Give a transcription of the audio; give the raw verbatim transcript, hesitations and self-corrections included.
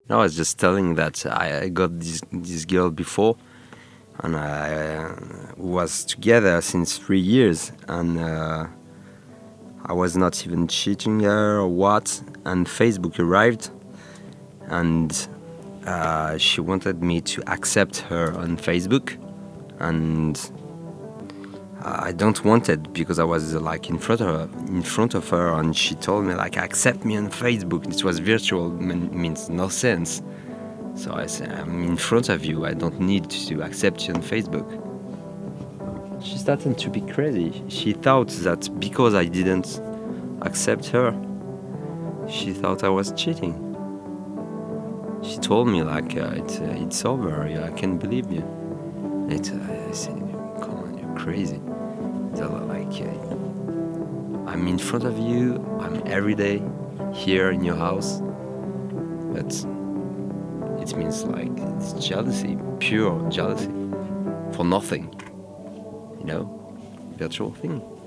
No, I was just telling that I, I got this this girl before, and I uh, was together since three years, and uh, I was not even cheating her or what. And Facebook arrived, and uh, she wanted me to accept her on Facebook, and I don't want it because I was uh, like in front of her, in front of her, and she told me like accept me on Facebook. It was virtual, mean, means no sense. So I said I'm in front of you. I don't need to accept you on Facebook. She started to be crazy. She thought that because I didn't accept her, she thought I was cheating. She told me like uh, it's uh, it's over. Yeah, I can't believe you. It, uh, I said, come on, you're crazy. So like, uh, I'm in front of you. I'm every day here in your house, but it means like it's jealousy, pure jealousy, for nothing. You know, virtual thing.